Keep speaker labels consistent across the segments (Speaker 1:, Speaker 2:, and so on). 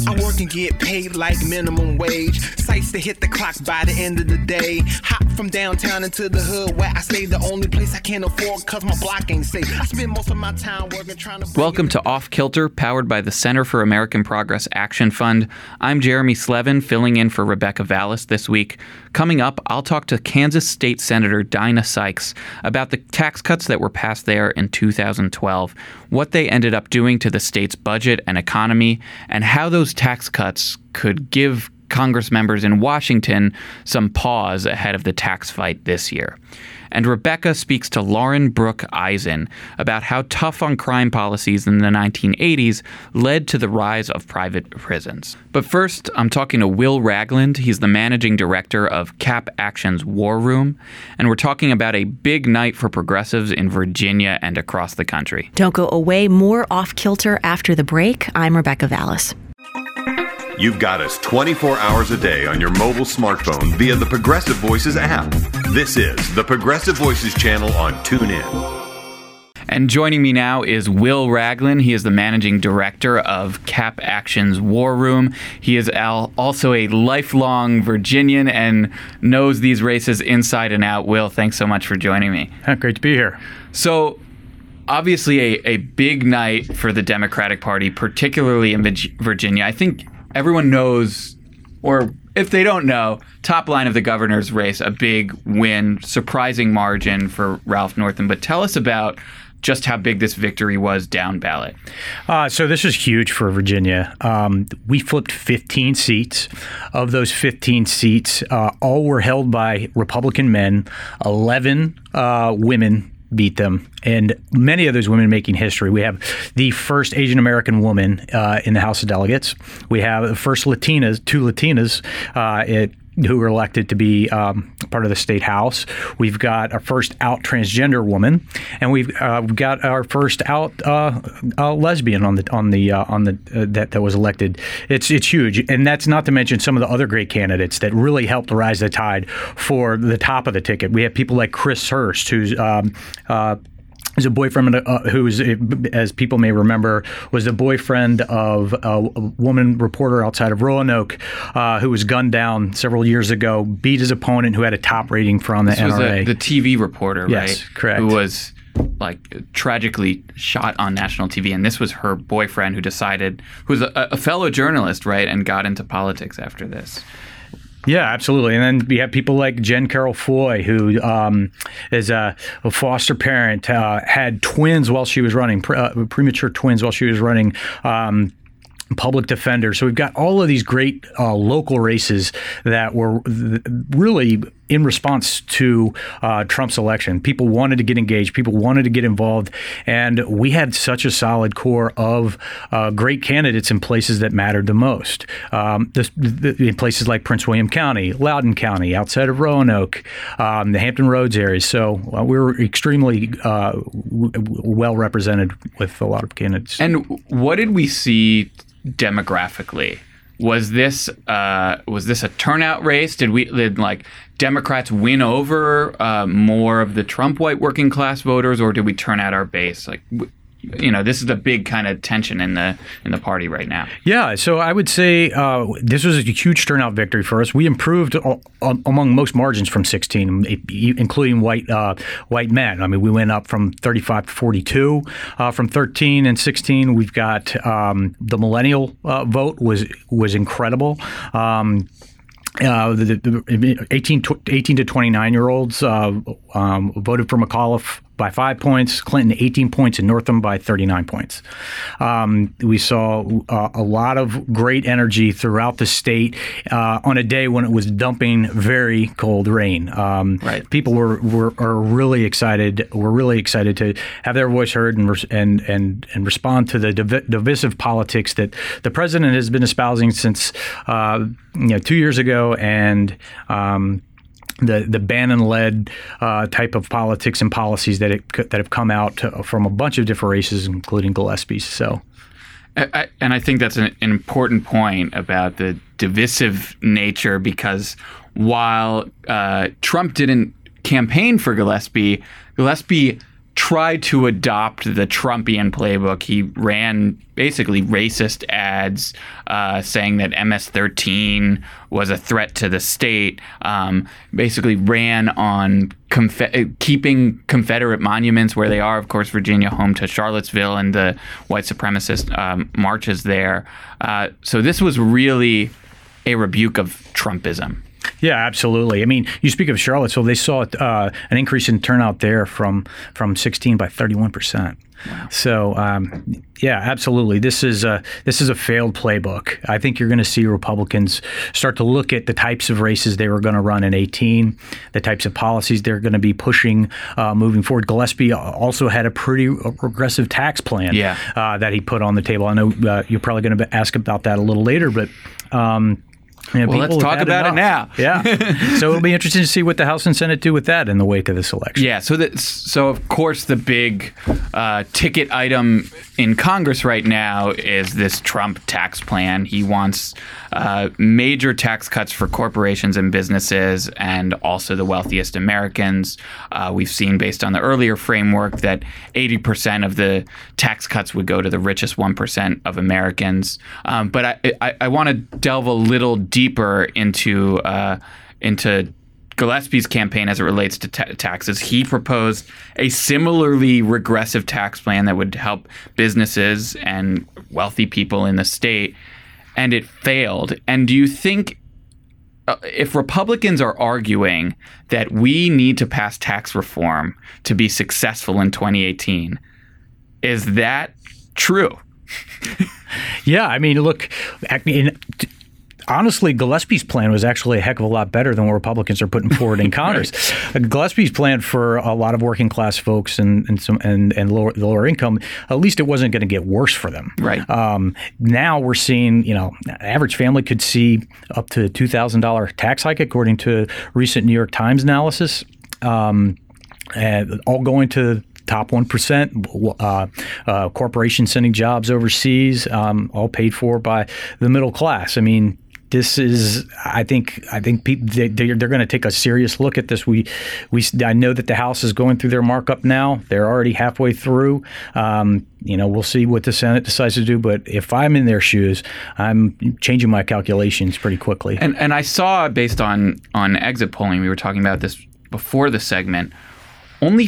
Speaker 1: I work and get paid like minimum wage. Sights to hit the clock by the end of the day. Hop from downtown into the hood where I stay. The only place I can't afford cause my block ain't safe. I spend most of my time working trying to...
Speaker 2: Welcome to Off Kilter, powered by the Center for American Progress Action Fund. I'm Jeremy Slevin, filling in for Rebecca Vallis this week. Coming up, I'll talk to Kansas State Senator Dinah Sykes about the tax cuts that were passed there in 2012, what they ended up doing to the state's budget and economy, and how those tax cuts could give Congress members in Washington some pause ahead of the tax fight this year. And Rebecca speaks to Lauren Brooke Eisen about how tough on crime policies in the 1980s led to the rise of private prisons. But first, I'm talking to Will Ragland. He's the managing director of Cap Action's War Room. And we're talking about a big night for progressives in Virginia and across the country.
Speaker 3: Don't go away. More Off Kilter after the break. I'm Rebecca Vallis.
Speaker 4: You've got us 24 hours a day on your mobile smartphone via the Progressive Voices app. This is the Progressive Voices channel on TuneIn.
Speaker 2: And joining me now is Will Ragland. He is the managing director of Cap Action's War Room. He is also a lifelong Virginian and knows these races inside and out. Will, thanks so much for joining me.
Speaker 5: Great to be here.
Speaker 2: So, obviously a big night for the Democratic Party, particularly in Virginia. I think everyone knows, or if they don't know, top line of the governor's race, a big win, surprising margin for Ralph Northam. But tell us about just how big this victory was down ballot.
Speaker 5: So this is huge for Virginia. We flipped 15 seats. Of those 15 seats, all were held by Republican men. 11 women beat them, and many of those women making history. We have the first Asian American woman in the House of Delegates. We have the first two Latinas who were elected to be part of the state house. We've got our first out transgender woman, and we've got our first out lesbian that was elected. It's huge, and that's not to mention some of the other great candidates that really helped rise the tide for the top of the ticket. We have people like Chris Hurst, who's a boyfriend who, as people may remember, was the boyfriend of a woman reporter outside of Roanoke who was gunned down several years ago, beat his opponent who had a top rating from the NRA.
Speaker 2: Was the TV reporter,
Speaker 5: yes,
Speaker 2: right?
Speaker 5: Correct.
Speaker 2: Who was tragically shot on national TV. And this was her boyfriend who was a fellow journalist, right, and got into politics after this.
Speaker 5: Yeah, absolutely. And then we have people like Jen Carroll Foy, who is a foster parent, had twins while she was running, premature twins while she was running, public defender. So we've got all of these great local races that were really in response to Trump's election. People wanted to get engaged. People wanted to get involved. And we had such a solid core of great candidates in places that mattered the most. In places like Prince William County, Loudoun County, outside of Roanoke, the Hampton Roads area. So we were extremely well represented with a lot of candidates.
Speaker 2: And what did we see demographically? Was this a turnout race? Did Democrats win over more of the Trump white working class voters, or did we turn out our base? This is the big kind of tension in the party right now. Yeah,
Speaker 5: so I would say this was a huge turnout victory for us. We improved among most margins from 16, including white men. I mean, we went up from 35 to 42 from 13 and 16. We've got the millennial vote was incredible. The 18 to 29-year-olds voted for McAuliffe by 5 points, Clinton 18 points, and Northam by 39 points. We saw a lot of great energy throughout the state on a day when it was dumping very cold rain.
Speaker 2: Right.
Speaker 5: People are really excited. We're really excited to have their voice heard and respond to the divisive politics that the president has been espousing since 2 years ago, and the Bannon-led type of politics and policies that have come out from a bunch of different races, including Gillespie's. So,
Speaker 2: and I think that's an important point about the divisive nature, because while Trump didn't campaign for Gillespie tried to adopt the Trumpian playbook. He ran basically racist ads saying that MS-13 was a threat to the state, basically ran on keeping Confederate monuments where they are. Of course, Virginia, home to Charlottesville and the white supremacist marches there. So this was really a rebuke of Trumpism.
Speaker 5: Yeah, absolutely. I mean, you speak of Charlottesville, they saw an increase in turnout there from 16 by 31%. Wow. So, yeah, absolutely. This is a failed playbook. I think you're going to see Republicans start to look at the types of races they were going to run in 2018, the types of policies they're going to be pushing moving forward. Gillespie also had a pretty progressive tax plan that he put on the table. I know you're probably going to ask about that a little later, but
Speaker 2: well, let's talk about it now.
Speaker 5: Yeah. So it'll be interesting to see what the House and Senate do with that in the wake of this election.
Speaker 2: Yeah. So of course, the big ticket item in Congress right now is this Trump tax plan. He wants major tax cuts for corporations and businesses and also the wealthiest Americans. We've seen, based on the earlier framework, that 80% of the tax cuts would go to the richest 1% of Americans. But I want to delve a little deeper into Gillespie's campaign as it relates to taxes. He proposed a similarly regressive tax plan that would help businesses and wealthy people in the state, and it failed. And do you think if Republicans are arguing that we need to pass tax reform to be successful in 2018, is that true?
Speaker 5: Yeah, I mean, look, honestly, Gillespie's plan was actually a heck of a lot better than what Republicans are putting forward in Congress. Right. Gillespie's plan for a lot of working class folks and lower income, at least it wasn't going to get worse for them.
Speaker 2: Right.
Speaker 5: Now we're seeing, average family could see up to $2,000 tax hike according to recent New York Times analysis, and all going to top 1%, corporations sending jobs overseas, all paid for by the middle class. I mean, this is, I think people, they're going to take a serious look at this. I know that the House is going through their markup now. They're already halfway through. We'll see what the Senate decides to do. But if I'm in their shoes, I'm changing my calculations pretty quickly.
Speaker 2: And I saw, based on exit polling, we were talking about this before the segment, only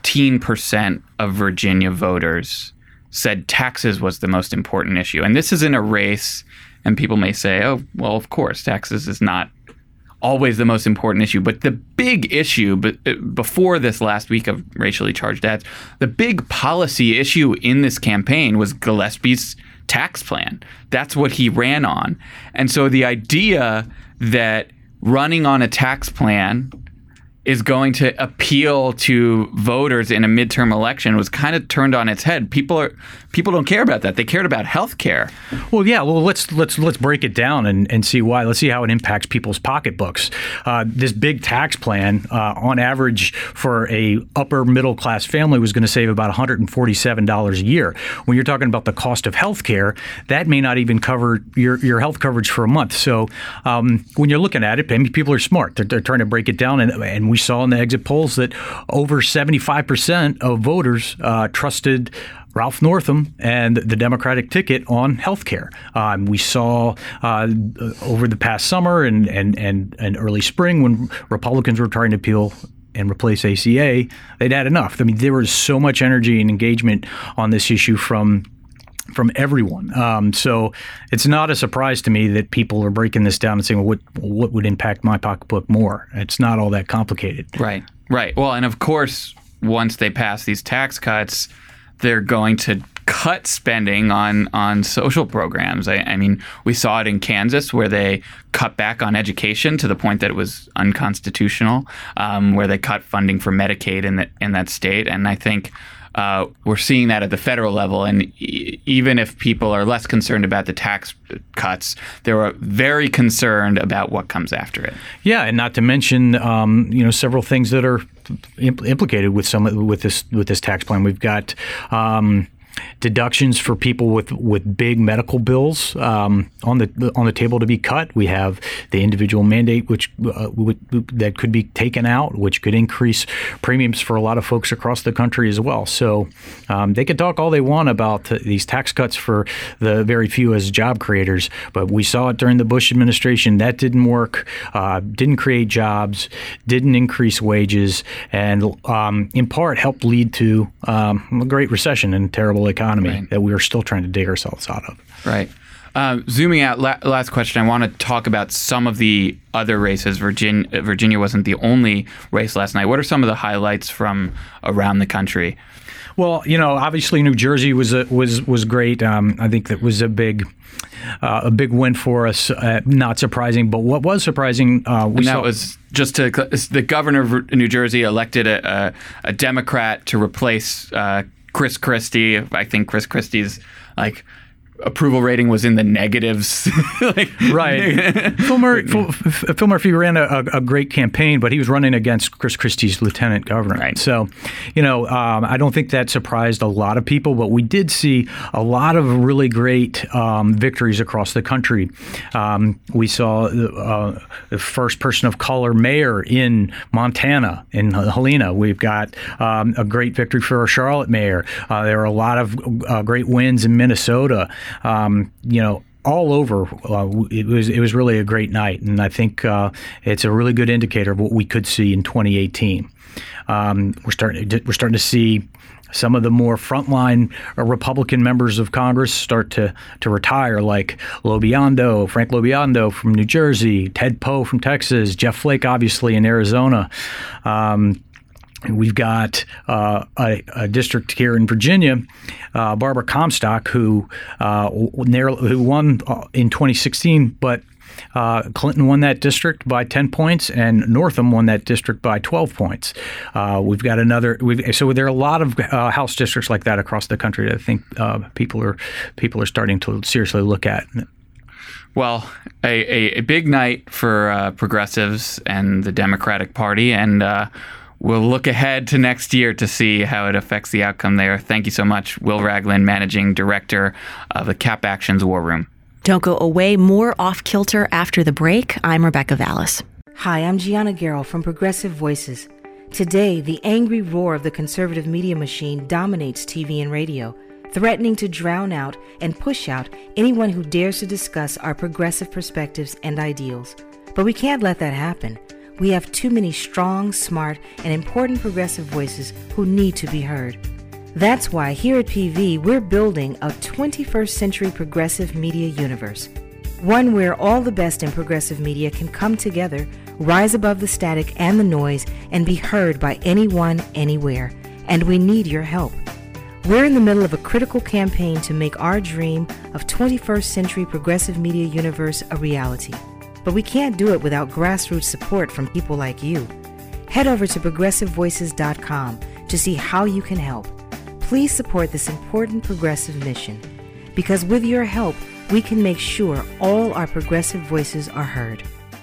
Speaker 2: 15% of Virginia voters said taxes was the most important issue. And this is in a race, and people may say, oh, well, of course, taxes is not always the most important issue. But the big issue, before this last week of racially charged ads, the big policy issue in this campaign was Gillespie's tax plan. That's what he ran on. And so the idea that running on a tax plan is going to appeal to voters in a midterm election was kind of turned on its head. People don't care about that. They cared about health care.
Speaker 5: Well, yeah. Well, let's break it down and see why. Let's see how it impacts people's pocketbooks. This big tax plan, on average, for a upper middle class family, was going to save about $147 a year. When you're talking about the cost of health care, that may not even cover your health coverage for a month. So when you're looking at it, I mean, people are smart. They're trying to break it down, and we saw in the exit polls that over 75% of voters trusted Ralph Northam and the Democratic ticket on health care. We saw over the past summer and early spring, when Republicans were trying to appeal and replace ACA, they'd had enough. I mean, there was so much energy and engagement on this issue from everyone. So it's not a surprise to me that people are breaking this down and saying, well, what would impact my pocketbook more? It's not all that complicated.
Speaker 2: Right. Well, and of course, once they pass these tax cuts, they're going to cut spending on social programs. I mean, we saw it in Kansas, where they cut back on education to the point that it was unconstitutional, where they cut funding for Medicaid in that state. And I think we're seeing that at the federal level. And even if people are less concerned about the tax cuts, they're very concerned about what comes after it.
Speaker 5: Yeah, and not to mention, several things that are implicated with this tax plan. We've got deductions for people with big medical bills on the table to be cut. We have the individual mandate, which that could be taken out, which could increase premiums for a lot of folks across the country as well. So they could talk all they want about these tax cuts for the very few as job creators, but we saw it during the Bush administration. That didn't work, didn't create jobs, didn't increase wages, and in part helped lead to a Great Recession and a terrible economy that we are still trying to dig ourselves out of.
Speaker 2: Right. Zooming out, last question. I want to talk about some of the other races. Virginia wasn't the only race last night. What are some of the highlights from around the country?
Speaker 5: Well, obviously New Jersey was great. I think that was a big win for us. Not surprising, but what was surprising,
Speaker 2: was just the governor of New Jersey elected a Democrat to replace Chris Christie. I think Chris Christie's approval rating was in the negatives.
Speaker 5: Right. Phil Murphy ran a great campaign, but he was running against Chris Christie's lieutenant governor.
Speaker 2: Right.
Speaker 5: So, I don't think that surprised a lot of people, but we did see a lot of really great victories across the country. We saw the first person of color mayor in Montana, in Helena. We've got a great victory for our Charlotte mayor. There are a lot of great wins in Minnesota. All over, it was really a great night, and I think it's a really good indicator of what we could see in 2018. We're starting to see some of the more frontline Republican members of Congress start to retire, like Frank Lobiondo from New Jersey, Ted Poe from Texas, Jeff Flake obviously in Arizona. We've got a district here in Virginia, Barbara Comstock, who won in 2016, but Clinton won that district by 10 points, and Northam won that district by 12 points. We've got so there are a lot of House districts like that across the country that I think people are starting to seriously look at.
Speaker 2: Well, a big night for progressives and the Democratic Party, and we'll look ahead to next year to see how it affects the outcome there. Thank you so much, Will Ragland, Managing Director of the Cap Actions War Room.
Speaker 3: Don't go away. More Off Kilter after the break. I'm Rebecca Vallis.
Speaker 6: Hi, I'm Gianna Garrell from Progressive Voices. Today, the angry roar of the conservative media machine dominates TV and radio, threatening to drown out and push out anyone who dares to discuss our progressive perspectives and ideals. But we can't let that happen. We have too many strong, smart, and important progressive voices who need to be heard. That's why here at PV, we're building a 21st century progressive media universe. One where all the best in progressive media can come together, rise above the static and the noise, and be heard by anyone, anywhere. And we need your help. We're in the middle of a critical campaign to make our dream of 21st century progressive media universe a reality. But we can't do it without grassroots support from people like you. Head over to progressivevoices.com to see how you can help. Please support this important progressive mission, because with your help, we can make sure all our progressive voices are heard.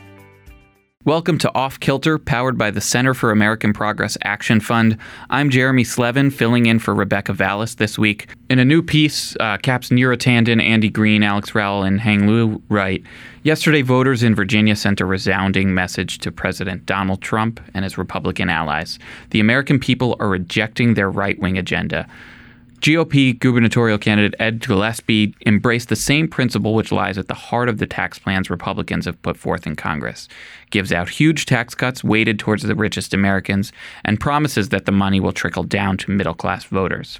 Speaker 2: Welcome to Off Kilter, powered by the Center for American Progress Action Fund. I'm Jeremy Slevin, filling in for Rebecca Vallis this week. In a new piece, Cap's Neera Tanden, Andy Green, Alex Rowell, and Hang Liu write, yesterday voters in Virginia sent a resounding message to President Donald Trump and his Republican allies. The American people are rejecting their right-wing agenda. GOP gubernatorial candidate Ed Gillespie embraced the same principle which lies at the heart of the tax plans Republicans have put forth in Congress, gives out huge tax cuts weighted towards the richest Americans, and promises that the money will trickle down to middle-class voters.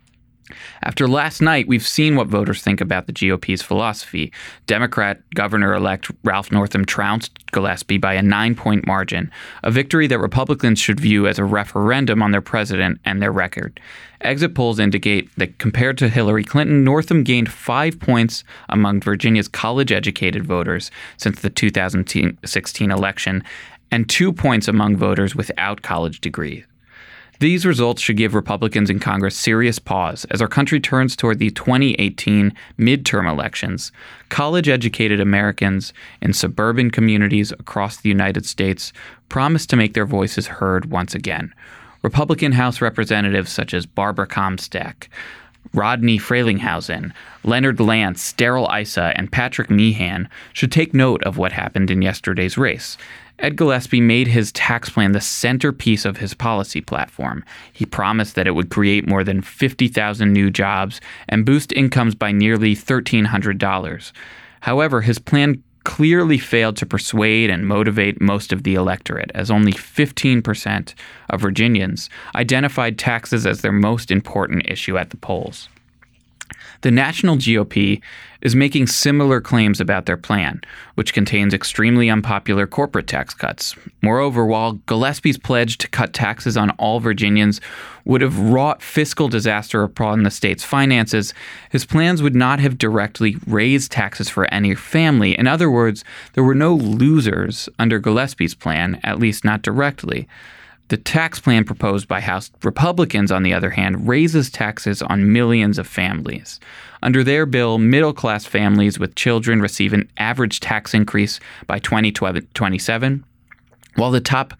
Speaker 2: After last night, we've seen what voters think about the GOP's philosophy. Democrat Governor-elect Ralph Northam trounced Gillespie by a 9-point margin, a victory that Republicans should view as a referendum on their president and their record. Exit polls indicate that compared to Hillary Clinton, Northam gained 5 points among Virginia's college-educated voters since the 2016 election, and 2 points among voters without college degrees. These results should give Republicans in Congress serious pause as our country turns toward the 2018 midterm elections. College-educated Americans in suburban communities across the United States promise to make their voices heard once again. Republican House representatives such as Barbara Comstock, Rodney Frelinghuysen, Leonard Lance, Darrell Issa, and Patrick Meehan should take note of what happened in yesterday's race. Ed Gillespie made his tax plan the centerpiece of his policy platform. He promised that it would create more than 50,000 new jobs and boost incomes by nearly $1,300. However, his plan clearly failed to persuade and motivate most of the electorate, as only 15% of Virginians identified taxes as their most important issue at the polls. The national GOP is making similar claims about their plan, which contains extremely unpopular corporate tax cuts. Moreover, while Gillespie's pledge to cut taxes on all Virginians would have wrought fiscal disaster upon the state's finances, his plans would not have directly raised taxes for any family. In other words, there were no losers under Gillespie's plan, at least not directly. The tax plan proposed by House Republicans, on the other hand, raises taxes on millions of families. Under their bill, middle-class families with children receive an average tax increase by 2027, while the top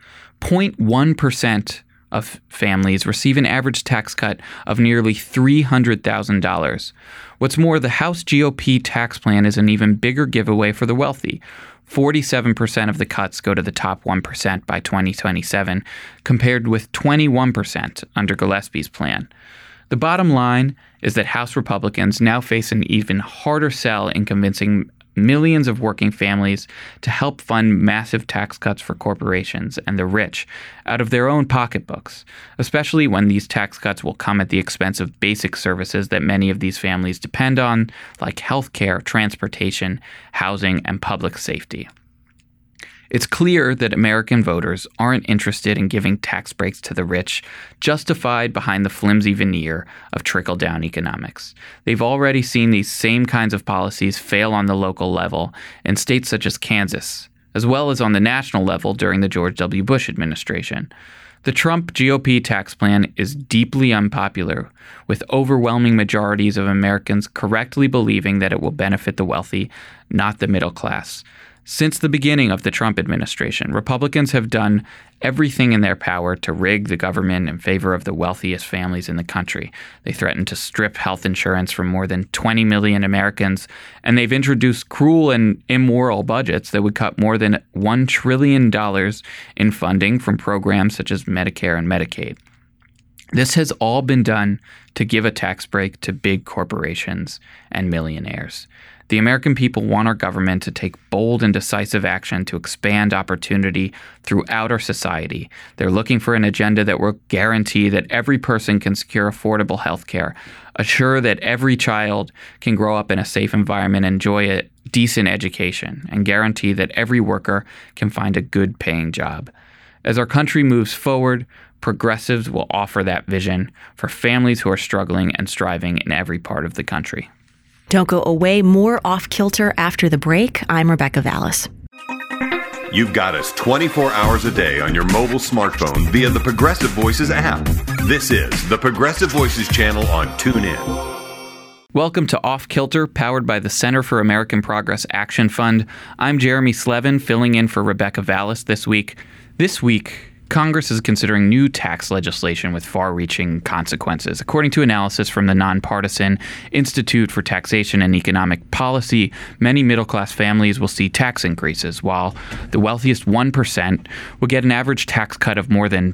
Speaker 2: 0.1% of families receive an average tax cut of nearly $300,000. What's more, the House GOP tax plan is an even bigger giveaway for the wealthy. 47% of the cuts go to the top 1% by 2027, compared with 21% under Gillespie's plan. The bottom line is that House Republicans now face an even harder sell in convincing millions of working families to help fund massive tax cuts for corporations and the rich out of their own pocketbooks, especially when these tax cuts will come at the expense of basic services that many of these families depend on, like healthcare, transportation, housing, and public safety. It's clear that American voters aren't interested in giving tax breaks to the rich, justified behind the flimsy veneer of trickle-down economics. They've already seen these same kinds of policies fail on the local level in states such as Kansas, as well as on the national level during the George W. Bush administration. The Trump GOP tax plan is deeply unpopular, with overwhelming majorities of Americans correctly believing that it will benefit the wealthy, not the middle class. Since the beginning of the Trump administration, Republicans have done everything in their power to rig the government in favor of the wealthiest families in the country. They threatened to strip health insurance from more than 20 million Americans, and they've introduced cruel and immoral budgets that would cut more than $1 trillion in funding from programs such as Medicare and Medicaid. This has all been done to give a tax break to big corporations and millionaires. The American people want our government to take bold and decisive action to expand opportunity throughout our society. They're looking for an agenda that will guarantee that every person can secure affordable health care, assure that every child can grow up in a safe environment and enjoy a decent education, and guarantee that every worker can find a good-paying job. As our country moves forward, progressives will offer that vision for families who are struggling and striving in every part of the country.
Speaker 3: Don't go away. More Off Kilter after the break. I'm Rebecca Vallis.
Speaker 4: You've got us 24 hours a day on your mobile smartphone via the Progressive Voices app. This is the Progressive Voices channel on TuneIn.
Speaker 2: Welcome to Off Kilter, powered by the Center for American Progress Action Fund. I'm Jeremy Slevin, filling in for Rebecca Vallis this week. This week, Congress is considering new tax legislation with far-reaching consequences. According to analysis from the nonpartisan Institute for Taxation and Economic Policy, many middle-class families will see tax increases, while the wealthiest 1% will get an average tax cut of more than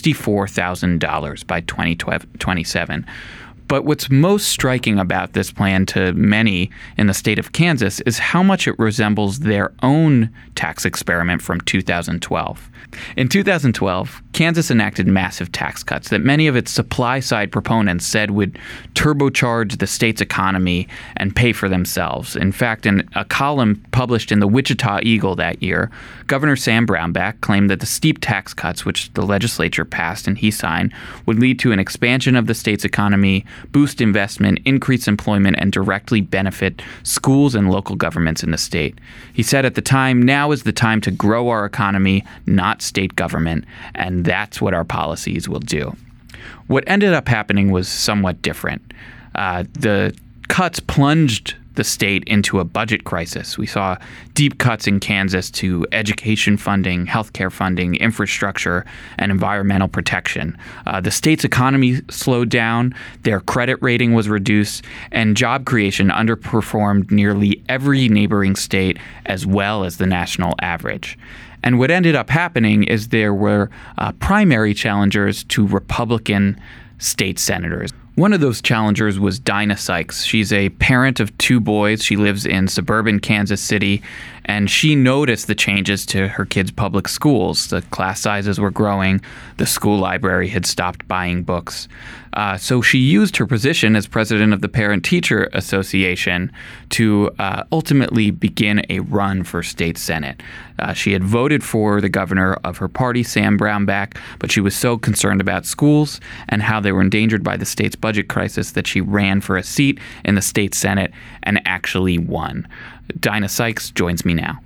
Speaker 2: $64,000 by 2027. But what's most striking about this plan to many in the state of Kansas is how much it resembles their own tax experiment from 2012. In 2012, Kansas enacted massive tax cuts that many of its supply-side proponents said would turbocharge the state's economy and pay for themselves. In fact, in a column published in the Wichita Eagle that year, Governor Sam Brownback claimed that the steep tax cuts, which the legislature passed and he signed, would lead to an expansion of the state's economy, boost investment, increase employment, and directly benefit schools and local governments in the state. He said at the time, now is the time to grow our economy, not state government, and that's what our policies will do. What ended up happening was somewhat different. The cuts plunged the state into a budget crisis. We saw deep cuts in Kansas to education funding, healthcare funding, infrastructure, and environmental protection. The state's economy slowed down, their credit rating was reduced, and job creation underperformed nearly every neighboring state as well as the national average. And what ended up happening is there were primary challengers to Republican state senators. One of those challengers was Dinah Sykes. She's a parent of 2 boys. She lives in suburban Kansas City, and she noticed the changes to her kids' public schools. The class sizes were growing. The school library had stopped buying books. So she used her position as president of the Parent-Teacher Association to ultimately begin a run for state senate. She had voted for the governor of her party, Sam Brownback, but she was so concerned about schools and how they were endangered by the state's budget crisis that she ran for a seat in the state senate and actually won. Dinah Sykes joins me now.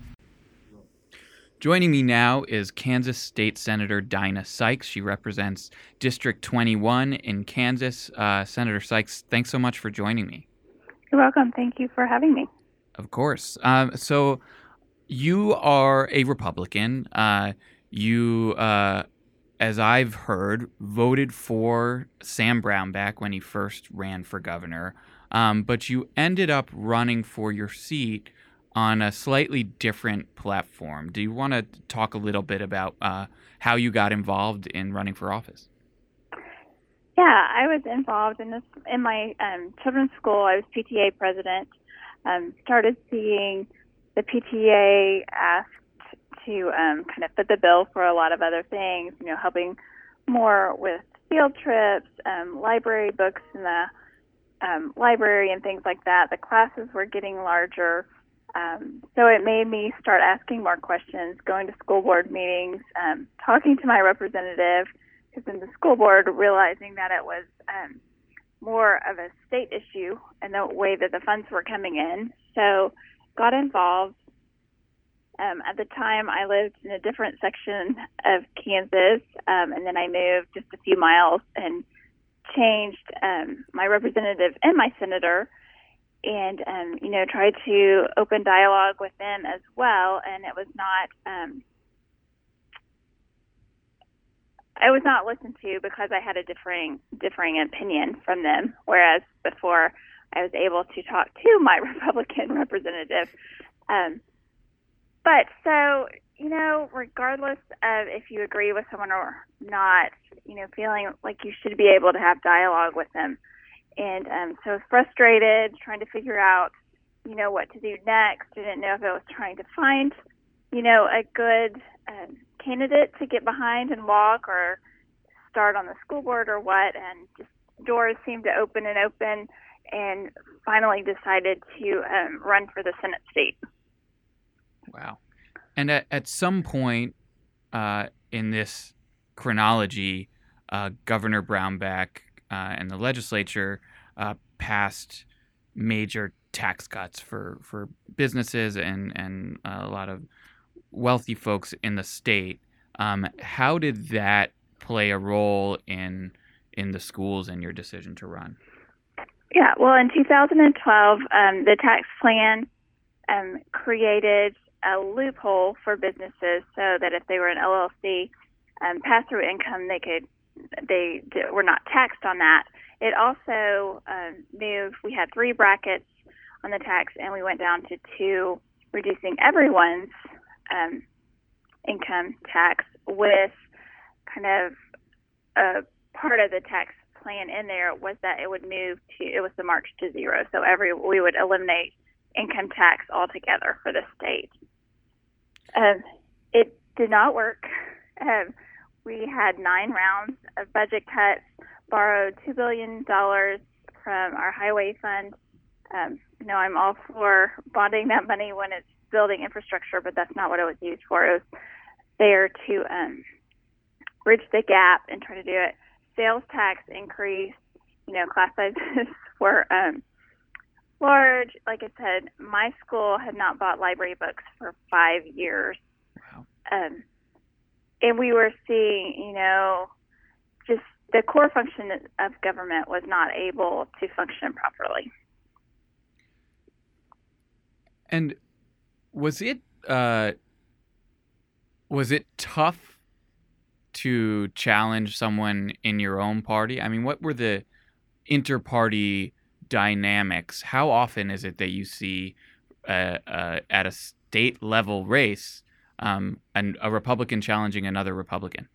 Speaker 2: Joining me now is Kansas State Senator Dinah Sykes. She represents District 21 in Kansas. Senator Sykes, thanks so much for joining me.
Speaker 7: You're welcome. Thank you for having me.
Speaker 2: Of course. So you are a Republican. You, as I've heard, voted for Sam Brownback when he first ran for governor, but you ended up running for your seat on a slightly different platform. Do you want to talk a little bit about how you got involved in running for office?
Speaker 7: Yeah, I was involved in this in my children's school. I was PTA president. Started seeing the PTA asked to kind of fit the bill for a lot of other things, helping more with field trips, library books in the library and things like that. The classes were getting larger. So it made me start asking more questions, going to school board meetings, talking to my representative, because in the school board, realizing that it was more of a state issue and the way that the funds were coming in. So got involved. At the time, I lived in a different section of Kansas, and then I moved just a few miles and changed my representative and my senator, and tried to open dialogue with them as well. And it was not I was not listened to because I had a differing opinion from them, whereas before I was able to talk to my Republican representative. But so, regardless of if you agree with someone or not, feeling like you should be able to have dialogue with them. And so I was frustrated, trying to figure out, what to do next. Didn't know if I was trying to find, a good candidate to get behind and walk, or start on the school board or what. And just doors seemed to open, and finally decided to run for the Senate seat.
Speaker 2: Wow. And at some point in this chronology, Governor Brownback and the legislature passed major tax cuts for businesses and a lot of wealthy folks in the state. How did that play a role in the schools and your decision to run?
Speaker 7: Yeah, well, in 2012, the tax plan created a loophole for businesses so that if they were an LLC, pass-through income, they were not taxed on that. It also moved. We had 3 brackets on the tax, and we went down to 2, reducing everyone's income tax, with kind of a part of the tax plan in there was that it was the march to zero. So we would eliminate income tax altogether for the state. It did not work. We had 9 rounds of budget cuts, borrowed $2 billion from our highway fund. I'm all for bonding that money when it's building infrastructure, but that's not what it was used for. It was there to bridge the gap and try to do it. Sales tax increase, class sizes were large. Like I said, my school had not bought library books for 5 years.
Speaker 2: Wow.
Speaker 7: And we were seeing, just the core function of government was not able to function properly.
Speaker 2: And was it tough to challenge someone in your own party? I mean, what were the inter-party dynamics? How often is it that you see at a state level race a Republican challenging another Republican?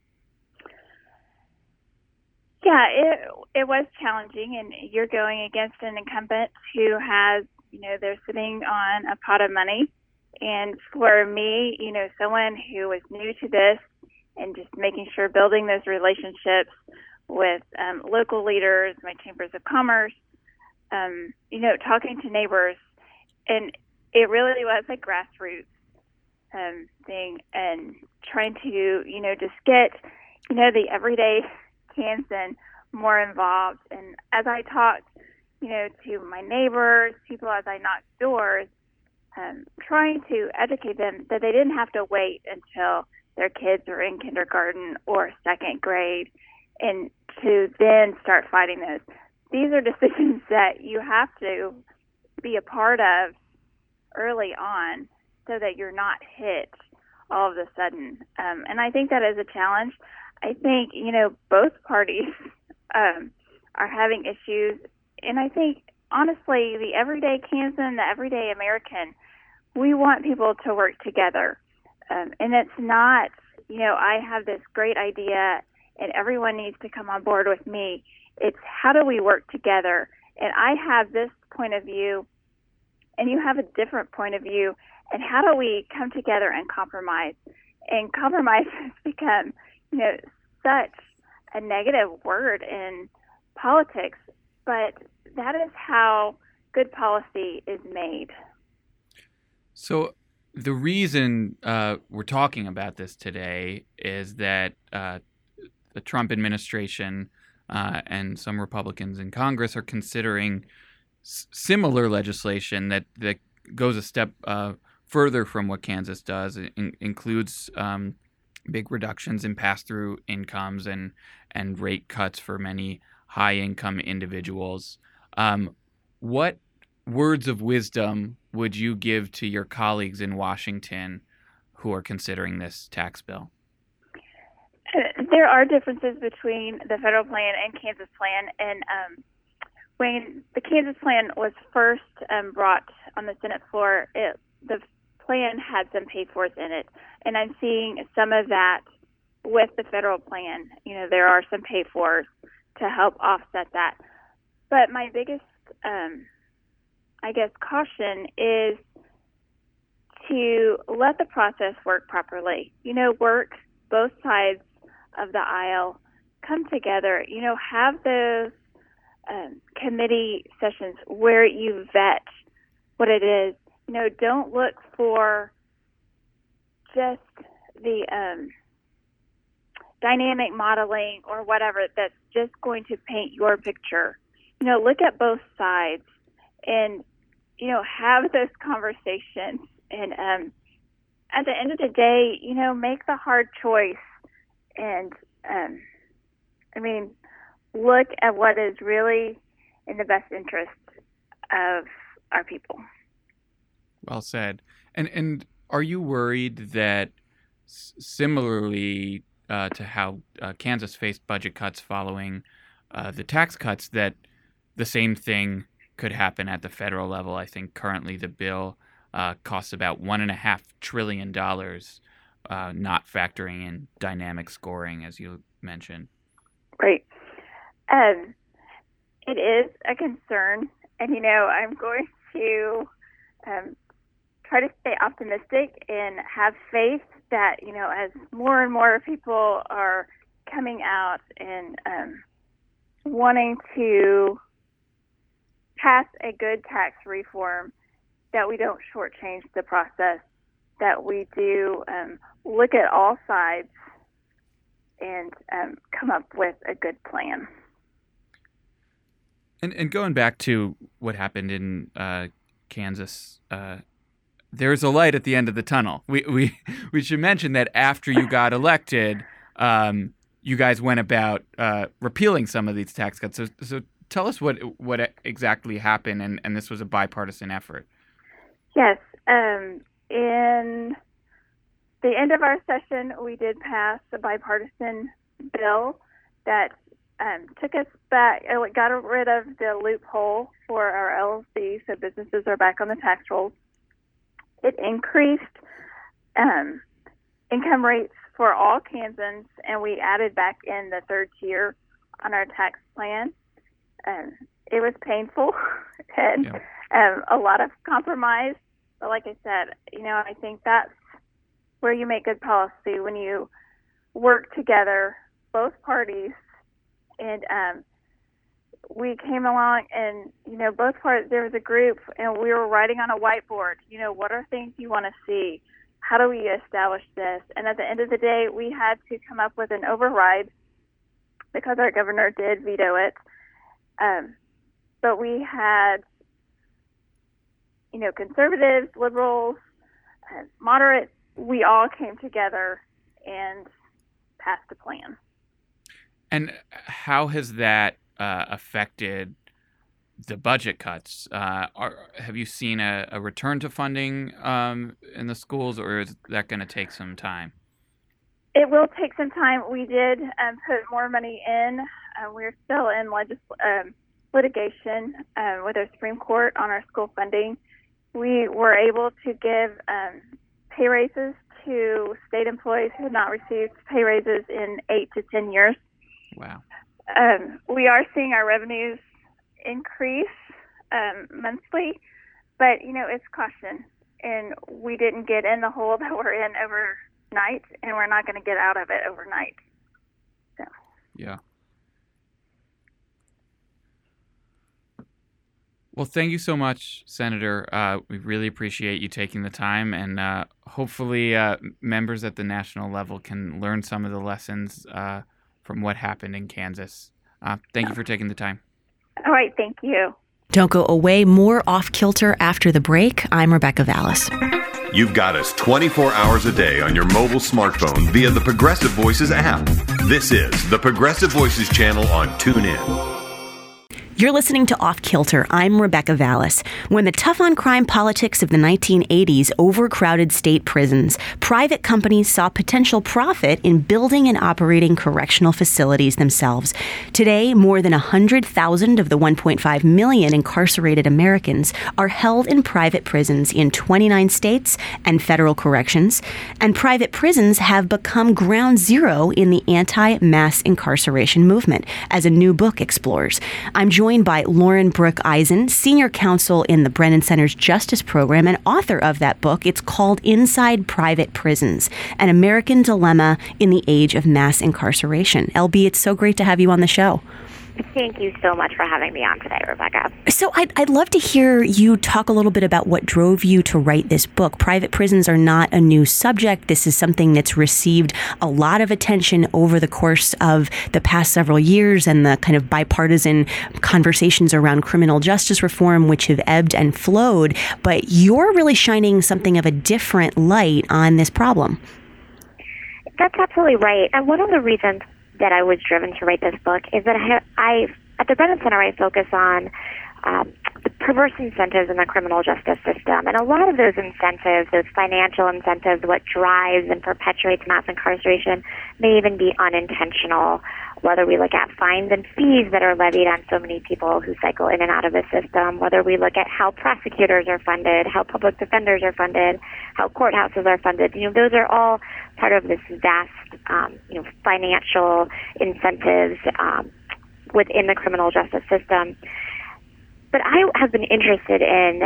Speaker 7: Yeah, it was challenging, and you're going against an incumbent who has, they're sitting on a pot of money. And for me, someone who was new to this and just making sure building those relationships with local leaders, my chambers of commerce, talking to neighbors, and it really was a grassroots thing, and trying to, just get, the everyday Kansan more involved. And as I talked, to my neighbors, people as I knocked doors, trying to educate them that they didn't have to wait until their kids were in kindergarten or second grade and to then start fighting those. These are decisions that you have to be a part of early on so that you're not hit all of a sudden. And I think that is a challenge. I think, both parties are having issues. And I think, honestly, the everyday Kansan, the everyday American, we want people to work together. And it's not, I have this great idea and everyone needs to come on board with me. It's how do we work together? And I have this point of view and you have a different point of view. And how do we come together and compromise? And compromise has become, such a negative word in politics, but that is how good policy is made.
Speaker 2: So the reason we're talking about this today is that the Trump administration and some Republicans in Congress are considering similar legislation that goes a step further from what Kansas does. It includes big reductions in pass-through incomes and rate cuts for many high-income individuals. What words of wisdom would you give to your colleagues in Washington who are considering this tax bill?
Speaker 7: There are differences between the federal plan and Kansas plan. And when the Kansas plan was first brought on the Senate floor, the plan had some pay-fors in it. And I'm seeing some of that with the federal plan. There are some pay-fors to help offset that. But my biggest, caution is to let the process work properly. Work both sides of the aisle, come together, have those committee sessions where you vet what it is. Don't look for just the dynamic modeling or whatever that's just going to paint your picture. Look at both sides and, have those conversations. And at the end of the day, make the hard choice. And, look at what is really in the best interest of our people.
Speaker 2: Well said. And are you worried that similarly to how Kansas faced budget cuts following the tax cuts, that the same thing could happen at the federal level? I think currently the bill costs about $1.5 trillion, not factoring in dynamic scoring, as you mentioned.
Speaker 7: Right. It is a concern. And, I'm going to try to stay optimistic and have faith that, as more and more people are coming out and wanting to pass a good tax reform, that we don't shortchange the process, that we do look at all sides and come up with a good plan.
Speaker 2: And going back to what happened in Kansas, there's a light at the end of the tunnel. We should mention that after you got elected, you guys went about repealing some of these tax cuts. So tell us what exactly happened, and this was a bipartisan effort.
Speaker 7: Yes. In the end of our session, we did pass a bipartisan bill that took us back, got rid of the loophole for our LLC, so businesses are back on the tax rolls. It increased income rates for all Kansans, and we added back in the third tier on our tax plan. It was painful and a lot of compromise. But like I said, I think that's where you make good policy, when you work together, both parties. And we came along and, both parties, there was a group and we were writing on a whiteboard, what are things you want to see? How do we establish this? And at the end of the day, we had to come up with an override because our governor did veto it. But we had, conservatives, liberals, moderates, we all came together and passed a plan.
Speaker 2: And how has that affected the budget cuts? Have you seen a return to funding in the schools, or is that going to take some time?
Speaker 7: It will take some time. We did put more money in. We're still in litigation with our Supreme Court on our school funding. We were able to give pay raises to state employees who had not received pay raises in 8 to 10 years.
Speaker 2: Wow.
Speaker 7: We are seeing our revenues increase monthly, but, it's caution. And we didn't get in the hole that we're in overnight, and we're not going to get out of it overnight. So.
Speaker 2: Yeah. Well, thank you so much, Senator. We really appreciate you taking the time, and hopefully members at the national level can learn some of the lessons from what happened in Kansas. Thank you for taking the time.
Speaker 7: All right, thank you.
Speaker 3: Don't go away. More Off Kilter after the break. I'm Rebecca Vallis.
Speaker 4: You've got us 24 hours a day on your mobile smartphone via the Progressive Voices app. This is the Progressive Voices channel on TuneIn.
Speaker 3: You're listening to Off Kilter. I'm Rebecca Vallis. When the tough-on-crime politics of the 1980s overcrowded state prisons, private companies saw potential profit in building and operating correctional facilities themselves. Today, more than 100,000 of the 1.5 million incarcerated Americans are held in private prisons in 29 states and federal corrections, and private prisons have become ground zero in the anti-mass incarceration movement, as a new book explores. I'm joined by Lauren Brooke Eisen, Senior Counsel in the Brennan Center's Justice Program and author of that book. It's called Inside Private Prisons, An American Dilemma in the Age of Mass Incarceration. LB, it's so great to have you on the show.
Speaker 8: Thank you so much for having me on today, Rebecca.
Speaker 3: So I'd love to hear you talk a little bit about what drove you to write this book. Private prisons are not a new subject. This is something that's received a lot of attention over the course of the past several years, and the kind of bipartisan conversations around criminal justice reform, which have ebbed and flowed. But you're really shining something of a different light on this problem.
Speaker 8: That's absolutely right. And one of the reasons that I was driven to write this book is that I at the Brennan Center, I focus on the perverse incentives in the criminal justice system. And a lot of those incentives, those financial incentives, what drives and perpetuates mass incarceration, may even be unintentional, whether we look at fines and fees that are levied on so many people who cycle in and out of the system, whether we look at how prosecutors are funded, how public defenders are funded, how courthouses are funded. Those are all part of this vast, financial incentives within the criminal justice system. But I have been interested in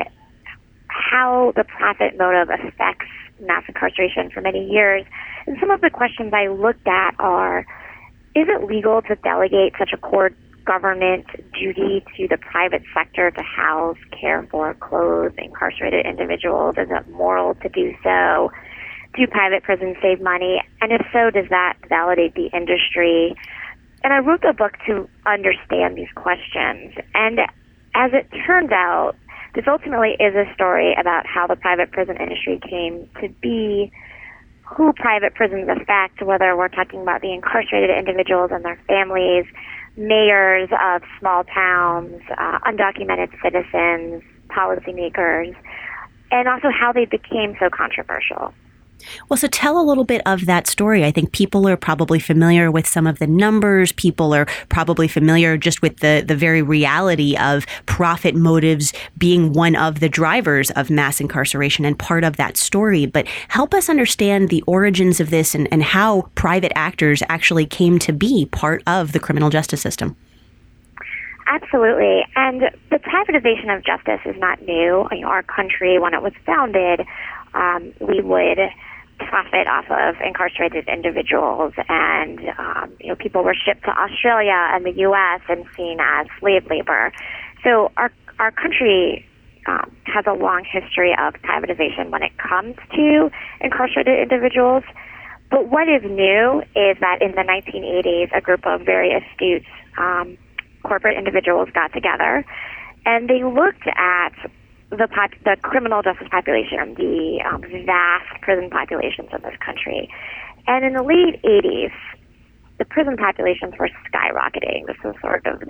Speaker 8: how the profit motive affects mass incarceration for many years. And some of the questions I looked at are, is it legal to delegate such a core government duty to the private sector to house, care for, clothe incarcerated individuals? Is it moral to do so? Do private prisons save money? And if so, does that validate the industry? And I wrote the book to understand these questions. And as it turns out, this ultimately is a story about how the private prison industry came to be, who private prisons affect, whether we're talking about the incarcerated individuals and their families, mayors of small towns, undocumented citizens, policymakers. and also how they became so controversial.
Speaker 3: Well, so tell a little bit of that story. I think people are probably familiar with some of the numbers. People are probably familiar just with the very reality of profit motives being one of the drivers of mass incarceration and part of that story. But help us understand the origins of this and how private actors actually came to be part of the criminal justice system.
Speaker 8: Absolutely. And the privatization of justice is not new. Our country, when it was founded, we would profit off of incarcerated individuals, and people were shipped to Australia and the U.S. and seen as slave labor. So our country has a long history of privatization when it comes to incarcerated individuals. But what is new is that in the 1980s, a group of very astute corporate individuals got together, and they looked at the criminal justice population, the vast prison populations in this country. And in the late 80s, the prison populations were skyrocketing. This was sort of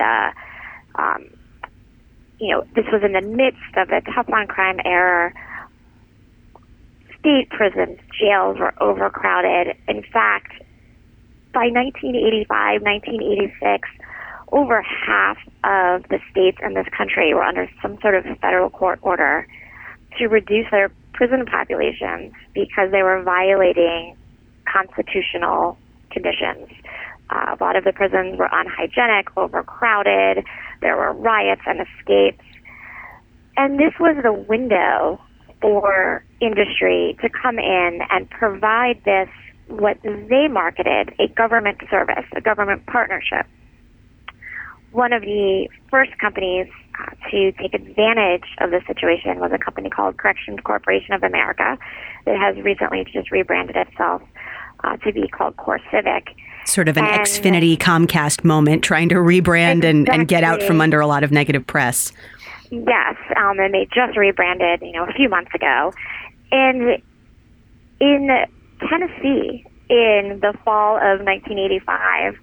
Speaker 8: this was in the midst of the tough-on-crime era. State prisons, jails were overcrowded. In fact, by 1985, 1986, over half of the states in this country were under some sort of federal court order to reduce their prison populations because they were violating constitutional conditions. A lot of the prisons were unhygienic, overcrowded, there were riots and escapes. And this was the window for industry to come in and provide this, what they marketed, a government service, a government partnership. One of the first companies to take advantage of this situation was a company called Corrections Corporation of America that has recently just rebranded itself to be called CoreCivic.
Speaker 3: Sort of an Xfinity Comcast moment, trying to rebrand and get out from under a lot of negative press.
Speaker 8: Yes, and they just rebranded, a few months ago. And in Tennessee, in the fall of 1985,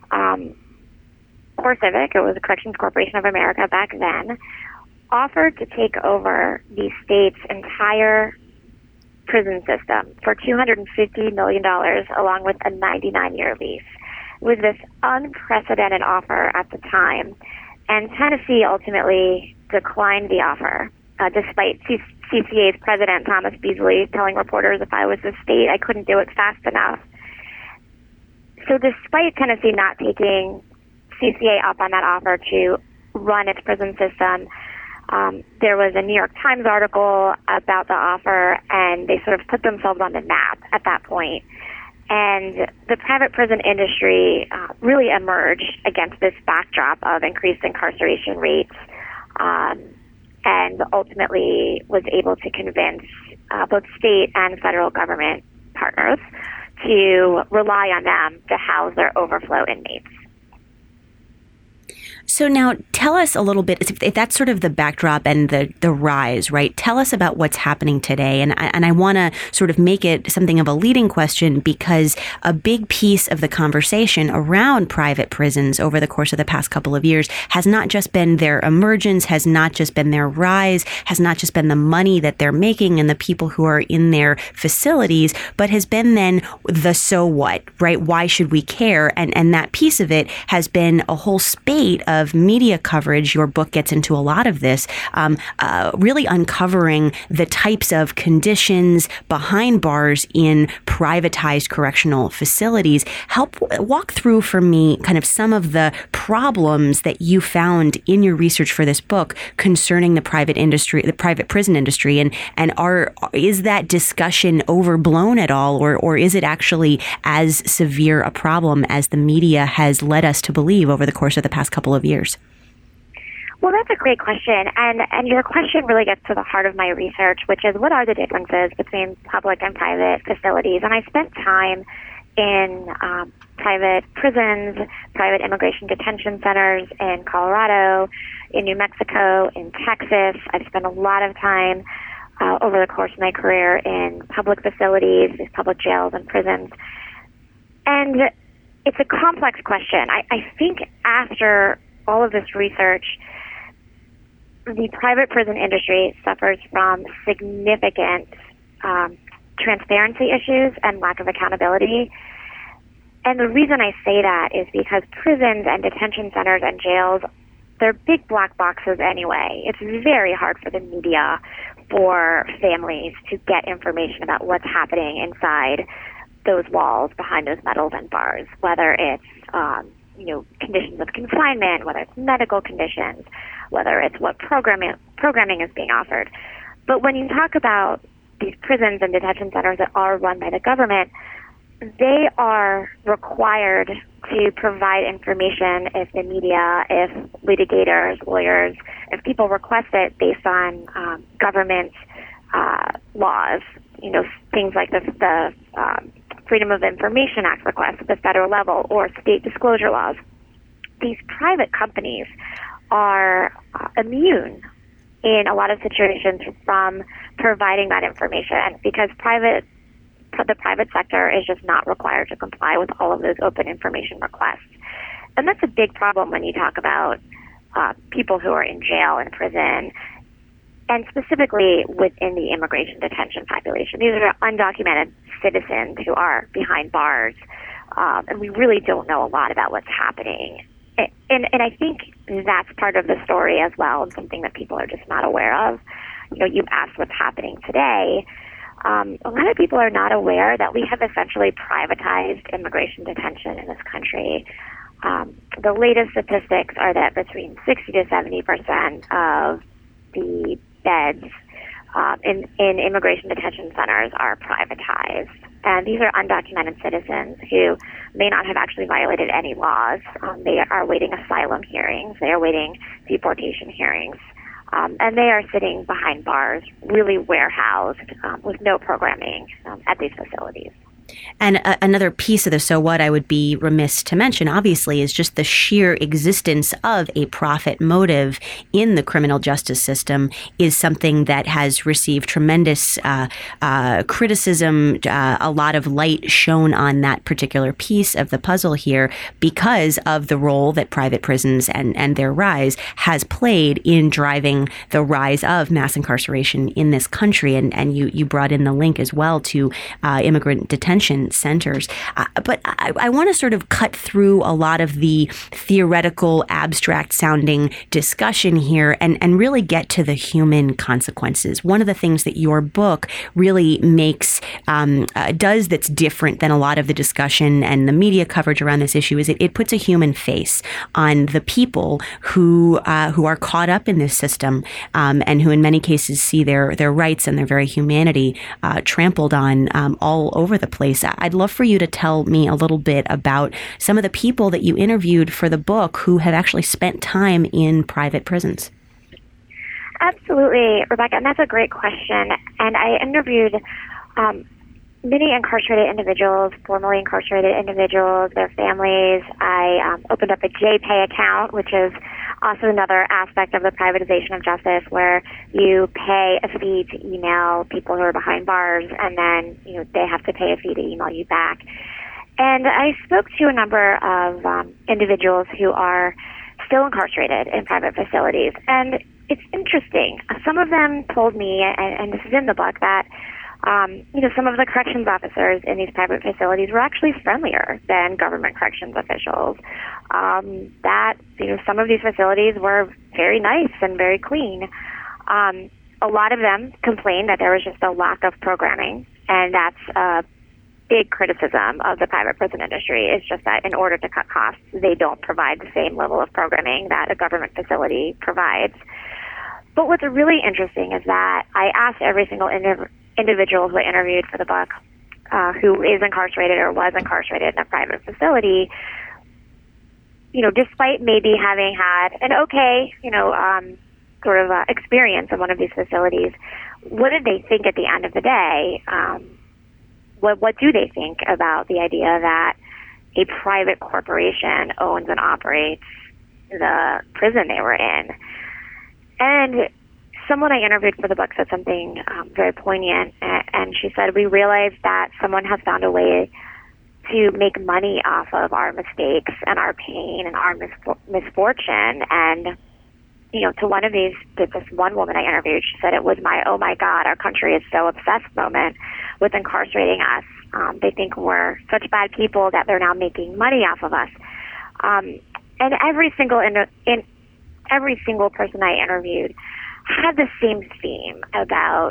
Speaker 8: CoreCivic, it was the Corrections Corporation of America back then, offered to take over the state's entire prison system for $250 million, along with a 99-year lease. It was this unprecedented offer at the time, and Tennessee ultimately declined the offer, despite CCA's president, Thomas Beasley, telling reporters if I was the state, I couldn't do it fast enough. So despite Tennessee not taking CCA up on that offer to run its prison system, there was a New York Times article about the offer, and they sort of put themselves on the map at that point. And the private prison industry really emerged against this backdrop of increased incarceration rates, and ultimately was able to convince both state and federal government partners to rely on them to house their overflow inmates.
Speaker 3: So now tell us a little bit, if that's sort of the backdrop and the rise, right? Tell us about what's happening today. And I want to sort of make it something of a leading question, because a big piece of the conversation around private prisons over the course of the past couple of years has not just been their emergence, has not just been their rise, has not just been the money that they're making and the people who are in their facilities, but has been then the so what, right? Why should we care? And that piece of it has been a whole spate of media coverage. Your book gets into a lot of this, really uncovering the types of conditions behind bars in privatized correctional facilities. Help walk through for me kind of some of the problems that you found in your research for this book concerning the private industry, the private prison industry, and is that discussion overblown at all, or is it actually as severe a problem as the media has led us to believe over the course of the past couple of years?
Speaker 8: Well, that's a great question, and your question really gets to the heart of my research, which is what are the differences between public and private facilities? And I spent time in private prisons, private immigration detention centers in Colorado, in New Mexico, in Texas. I've spent a lot of time over the course of my career in public facilities, public jails and prisons. And it's a complex question. I think after all of this research, the private prison industry suffers from significant transparency issues and lack of accountability. And the reason I say that is because prisons and detention centers and jails, they're big black boxes anyway. It's very hard for the media, for families to get information about what's happening inside those walls, behind those metals and bars, whether it's conditions of confinement, whether it's medical conditions, whether it's what programming is being offered. But when you talk about these prisons and detention centers that are run by the government, they are required to provide information if the media, if litigators, lawyers, if people request it based on government laws, things like the Freedom of Information Act requests at the federal level or state disclosure laws. These private companies are immune in a lot of situations from providing that information because the private sector is just not required to comply with all of those open information requests. And that's a big problem when you talk about people who are in jail and prison, and specifically within the immigration detention population. These are undocumented citizens who are behind bars, and we really don't know a lot about what's happening. And I think that's part of the story as well, and something that people are just not aware of. You've asked what's happening today. A lot of people are not aware that we have essentially privatized immigration detention in this country. The latest statistics are that between 60 to 70% of the beds in immigration detention centers are privatized. And these are undocumented citizens who may not have actually violated any laws. They are awaiting asylum hearings. They are awaiting deportation hearings. And they are sitting behind bars, really warehoused, with no programming at these facilities.
Speaker 3: And another piece of the so what I would be remiss to mention, obviously, is just the sheer existence of a profit motive in the criminal justice system is something that has received tremendous criticism, a lot of light shown on that particular piece of the puzzle here because of the role that private prisons and their rise has played in driving the rise of mass incarceration in this country. And you brought in the link as well to immigrant detention centers. But I want to sort of cut through a lot of the theoretical, abstract sounding discussion here and really get to the human consequences. One of the things that your book really does that's different than a lot of the discussion and the media coverage around this issue is it puts a human face on the people who are caught up in this system and who in many cases see their rights and their very humanity trampled on all over the place. I'd love for you to tell me a little bit about some of the people that you interviewed for the book who have actually spent time in private prisons.
Speaker 8: Absolutely, Rebecca, and that's a great question. And I interviewed many incarcerated individuals, formerly incarcerated individuals, their families. I opened up a JPay account, which is also another aspect of the privatization of justice, where you pay a fee to email people who are behind bars, and then they have to pay a fee to email you back. And I spoke to a number of individuals who are still incarcerated in private facilities, and it's interesting. Some of them told me, and this is in the book, that some of the corrections officers in these private facilities were actually friendlier than government corrections officials. That some of these facilities were very nice and very clean. A lot of them complained that there was just a lack of programming, and that's a big criticism of the private prison industry. It's just that in order to cut costs, they don't provide the same level of programming that a government facility provides. But what's really interesting is that I asked every single individual who I interviewed for the book who is incarcerated or was incarcerated in a private facility, despite maybe having had an okay, experience in one of these facilities, what did they think at the end of the day? What do they think about the idea that a private corporation owns and operates the prison they were in? And someone I interviewed for the book said something very poignant, and she said, we realized that someone has found a way to make money off of our mistakes and our pain and our misfortune, and to one of these, this one woman I interviewed, she said it was my, oh my God, our country is so obsessed moment with incarcerating us. They think we're such bad people that they're now making money off of us. And every single person I interviewed had the same theme about,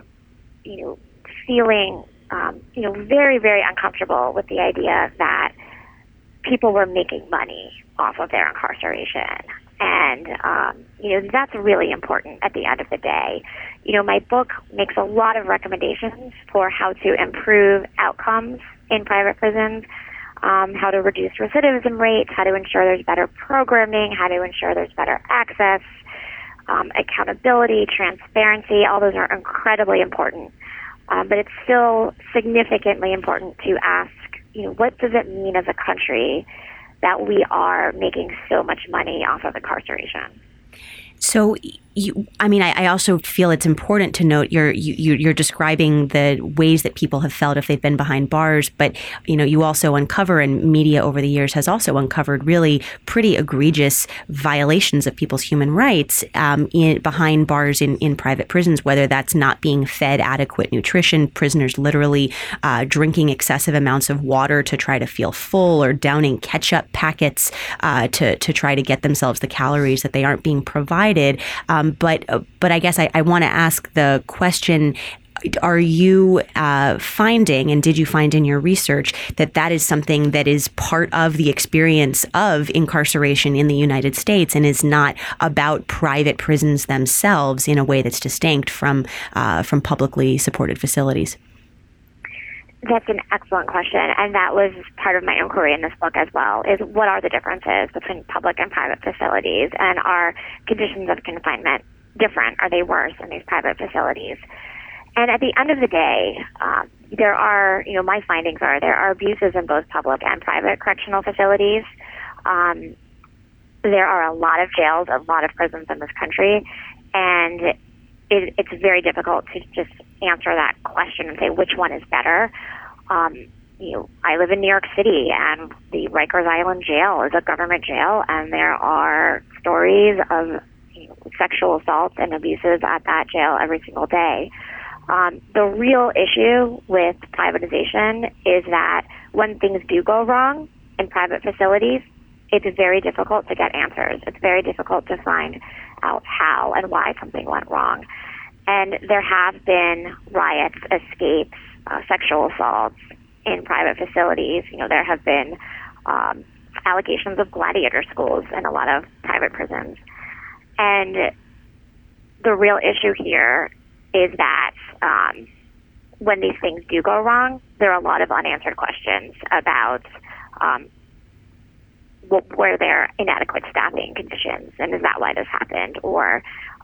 Speaker 8: feeling, very, very uncomfortable with the idea that people were making money off of their incarceration. And, that's really important at the end of the day. My book makes a lot of recommendations for how to improve outcomes in private prisons, how to reduce recidivism rates, how to ensure there's better programming, how to ensure there's better access, accountability, transparency. All those are incredibly important. But it's still significantly important to ask, what does it mean as a country that we are making so much money off of incarceration?
Speaker 3: So, I also feel it's important to note you're describing the ways that people have felt if they've been behind bars, but you also uncover, and media over the years has also uncovered really pretty egregious violations of people's human rights behind bars in private prisons, whether that's not being fed adequate nutrition, prisoners literally drinking excessive amounts of water to try to feel full, or downing ketchup packets to try to get themselves the calories that they aren't being provided. But I guess I want to ask the question, are you finding, and did you find in your research, that is something that is part of the experience of incarceration in the United States and is not about private prisons themselves in a way that's distinct from publicly supported facilities?
Speaker 8: That's an excellent question, and that was part of my inquiry in this book as well, is what are the differences between public and private facilities, and are conditions of confinement different? Are they worse in these private facilities? And at the end of the day, there are, my findings are there are abuses in both public and private correctional facilities. There are a lot of jails, a lot of prisons in this country, and it's very difficult to just answer that question and say which one is better. I live in New York City, and the Rikers Island jail is a government jail, and there are stories of sexual assaults and abuses at that jail every single day. The real issue with privatization is that when things do go wrong in private facilities, it's very difficult to get answers. It's very difficult to find out how and why something went wrong. And there have been riots, escapes, sexual assaults in private facilities. There have been allegations of gladiator schools in a lot of private prisons. And the real issue here is that when these things do go wrong, there are a lot of unanswered questions about were there inadequate staffing conditions, and is that why this happened? Or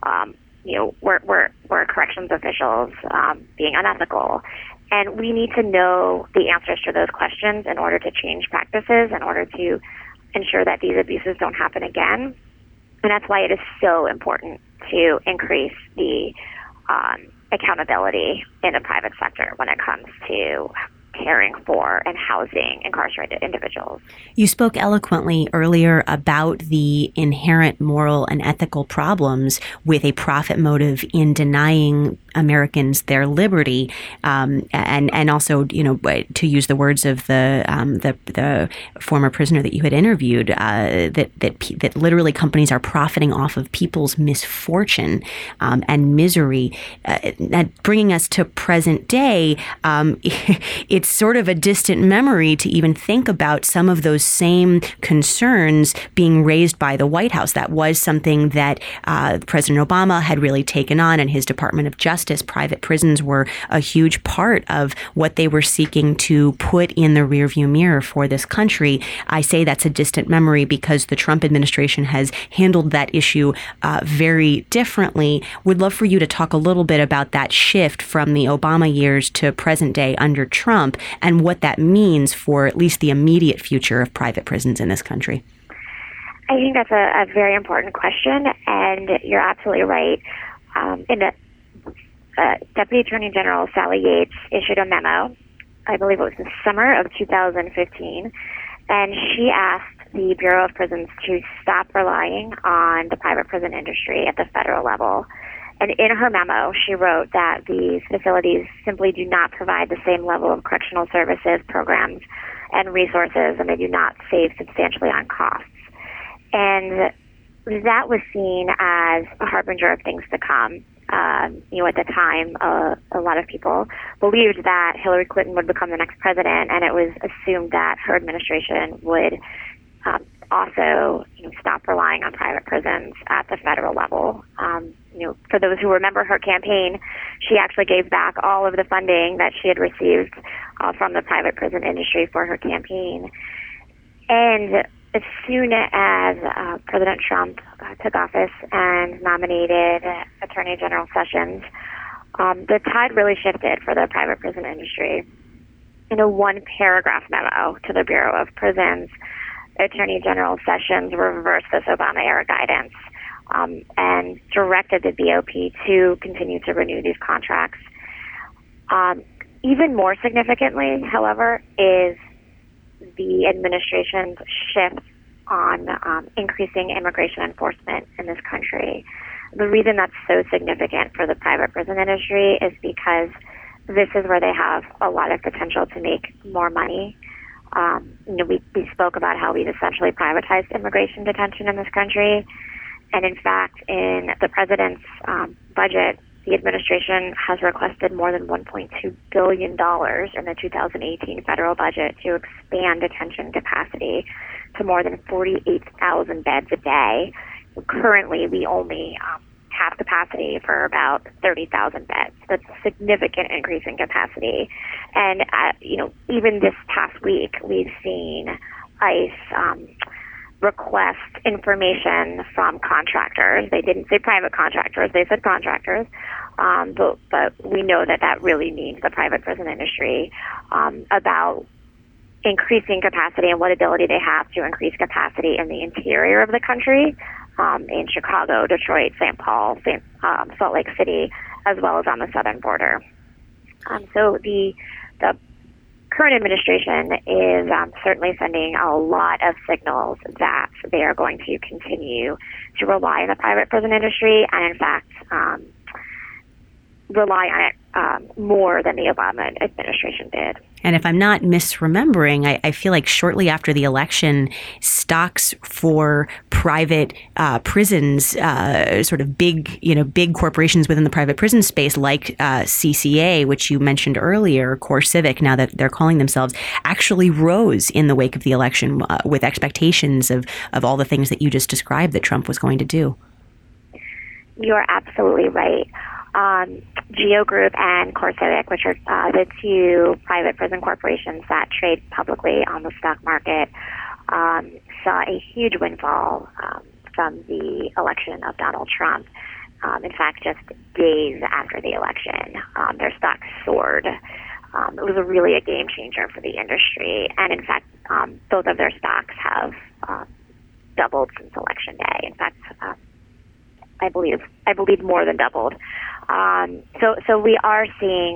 Speaker 8: were corrections officials being unethical? And we need to know the answers to those questions in order to change practices, in order to ensure that these abuses don't happen again. And that's why it is so important to increase the accountability in the private sector when it comes to caring for and housing incarcerated individuals.
Speaker 3: You spoke eloquently earlier about the inherent moral and ethical problems with a profit motive in denying Americans their liberty, and also, to use the words of the former prisoner that you had interviewed, that literally companies are profiting off of people's misfortune and misery. Bringing us to present day, it's sort of a distant memory to even think about some of those same concerns being raised by the White House. That was something that President Obama had really taken on, and his Department of Justice. Private prisons were a huge part of what they were seeking to put in the rearview mirror for this country. I say that's a distant memory because the Trump administration has handled that issue very differently. Would love for you to talk a little bit about that shift from the Obama years to present day under Trump, and what that means for at least the immediate future of private prisons in this country.
Speaker 8: I think that's a very important question, and you're absolutely right. Deputy Attorney General Sally Yates issued a memo, I believe it was the summer of 2015, and she asked the Bureau of Prisons to stop relying on the private prison industry at the federal level. And in her memo, she wrote that these facilities simply do not provide the same level of correctional services, programs, and resources, and they do not save substantially on costs. And that was seen as a harbinger of things to come. At the time, a lot of people believed that Hillary Clinton would become the next president, and it was assumed that her administration would also stop relying on private prisons at the federal level. For those who remember her campaign, she actually gave back all of the funding that she had received from the private prison industry for her campaign. And as soon as President Trump took office and nominated Attorney General Sessions, the tide really shifted for the private prison industry. In a one-paragraph memo to the Bureau of Prisons, Attorney General Sessions reversed this Obama-era guidance and directed the BOP to continue to renew these contracts. Even more significantly, however, is the administration's shift on increasing immigration enforcement in this country. The reason that's so significant for the private prison industry is because this is where they have a lot of potential to make more money. We spoke about how we've essentially privatized immigration detention in this country. And in fact, in the president's budget, the administration has requested more than $1.2 billion in the 2018 federal budget to expand detention capacity to more than 48,000 beds a day. Currently, we only have capacity for about 30,000 beds. That's a significant increase in capacity. And, even this past week, we've seen ICE request information from contractors. They didn't say private contractors, they said contractors. But we know that really means the private prison industry, about increasing capacity and what ability they have to increase capacity in the interior of the country, in Chicago, Detroit, St. Paul, Salt Lake City, as well as on the southern border. So the current administration is certainly sending a lot of signals that they are going to continue to rely on the private prison industry and, in fact, rely on it more than the Obama administration did.
Speaker 3: And if I'm not misremembering, I feel like shortly after the election, stocks for private prisons, sort of big corporations within the private prison space, like CCA, which you mentioned earlier, CoreCivic, now that they're calling themselves, actually rose in the wake of the election with expectations of all the things that you just described that Trump was going to do.
Speaker 8: You're absolutely right. Geo Group and CoreCivic, which are the two private prison corporations that trade publicly on the stock market, saw a huge windfall from the election of Donald Trump. In fact, just days after the election, their stocks soared. It was really a game changer for the industry. And in fact, both of their stocks have doubled since election day. In fact, I believe more than doubled. So we are seeing,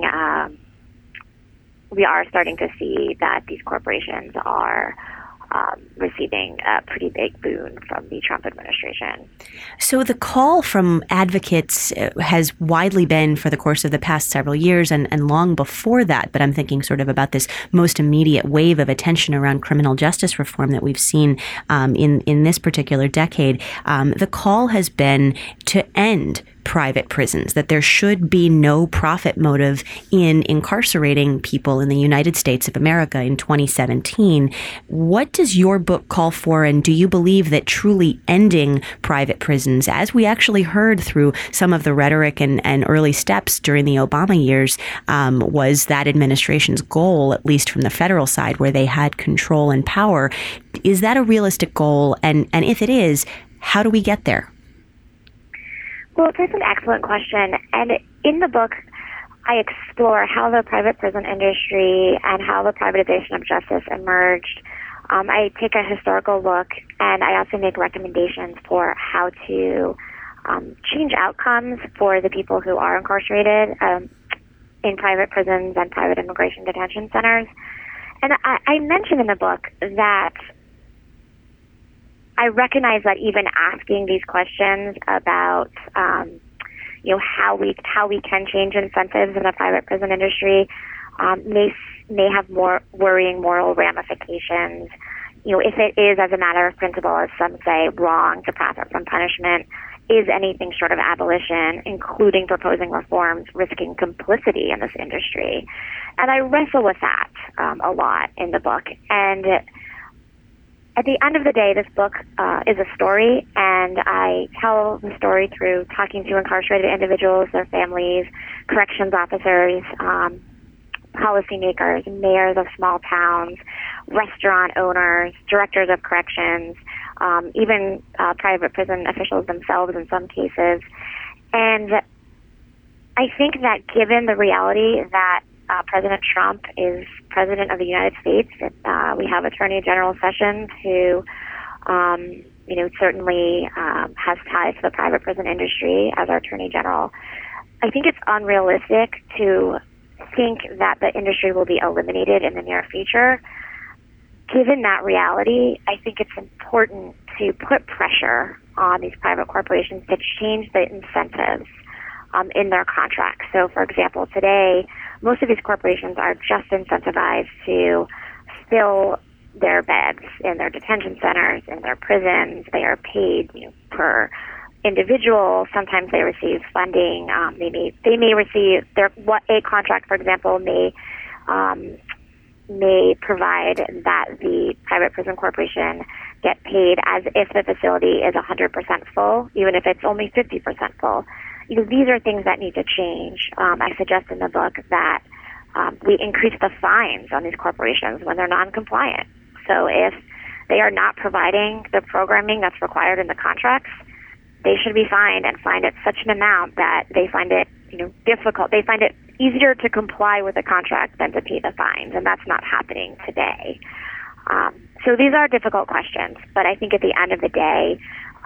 Speaker 8: we are starting to see that these corporations are receiving a pretty big boon from the Trump administration.
Speaker 3: So the call from advocates has widely been for the course of the past several years and long before that, but I'm thinking sort of about this most immediate wave of attention around criminal justice reform that we've seen in this particular decade. The call has been to end private prisons, that there should be no profit motive in incarcerating people in the United States of America in 2017. What does your book call for, and do you believe that truly ending private prisons, as we actually heard through some of the rhetoric and early steps during the Obama years, was that administration's goal, at least from the federal side where they had control and power? Is that a realistic goal? And if it is, how do we get there?
Speaker 8: Well, that's an excellent question. And in the book, I explore how the private prison industry and how the privatization of justice emerged. I take a historical look, and I also make recommendations for how to change outcomes for the people who are incarcerated in private prisons and private immigration detention centers. And I mention in the book that I recognize that even asking these questions about, how we can change incentives in the private prison industry may have more worrying moral ramifications. If it is, as a matter of principle, as some say, wrong to profit from punishment, is anything short of abolition, including proposing reforms, risking complicity in this industry? And I wrestle with that a lot in the book. And at the end of the day, this book is a story, and I tell the story through talking to incarcerated individuals, their families, corrections officers, policymakers, mayors of small towns, restaurant owners, directors of corrections, even private prison officials themselves in some cases. And I think that given the reality that President Trump is President of the United States, we have Attorney General Sessions who, certainly has ties to the private prison industry as our Attorney General. I think it's unrealistic to think that the industry will be eliminated in the near future. Given that reality, I think it's important to put pressure on these private corporations to change the incentives in their contracts. So, for example, today, most of these corporations are just incentivized to fill their beds in their detention centers, in their prisons. They are paid per individual. Sometimes they receive funding. They may receive a contract, for example, may provide that the private prison corporation get paid as if the facility is 100% full, even if it's only 50% full. These are things that need to change. I suggest in the book that we increase the fines on these corporations when they're non-compliant. So if they are not providing the programming that's required in the contracts, they should be fined, and fined at such an amount that they find it difficult. They find it easier to comply with the contract than to pay the fines, and that's not happening today. So these are difficult questions, but I think at the end of the day,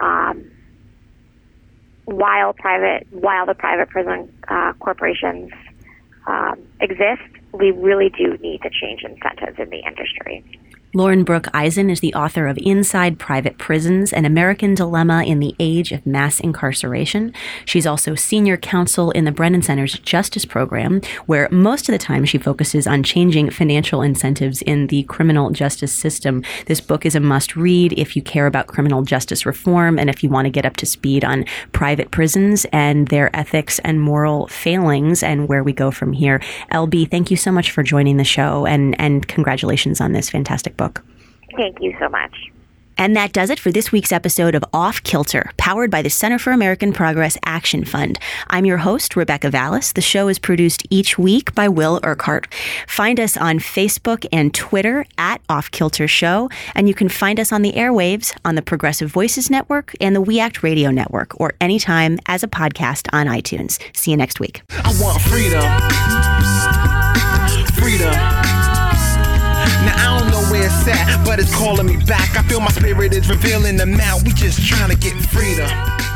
Speaker 8: while the private prison corporations exist, we really do need to change incentives in the industry.
Speaker 3: Lauren Brooke Eisen is the author of Inside Private Prisons, An American Dilemma in the Age of Mass Incarceration. She's also senior counsel in the Brennan Center's Justice Program, where most of the time she focuses on changing financial incentives in the criminal justice system. This book is a must-read if you care about criminal justice reform and if you want to get up to speed on private prisons and their ethics and moral failings and where we go from here. LB, thank you so much for joining the show, and congratulations on this fantastic book.
Speaker 8: Thank you so much.
Speaker 3: And that does it for this week's episode of Off Kilter, powered by the Center for American Progress Action Fund. I'm your host, Rebecca Vallis. The show is produced each week by Will Urquhart. Find us on Facebook and Twitter at Off Kilter Show, and you can find us on the airwaves on the Progressive Voices Network and the We Act Radio Network, or anytime as a podcast on iTunes. See you next week.
Speaker 1: I want freedom. Freedom. Now I don't know where it's at, but it's calling me back. I feel my spirit is revealing the mouth. We just trying to get freedom.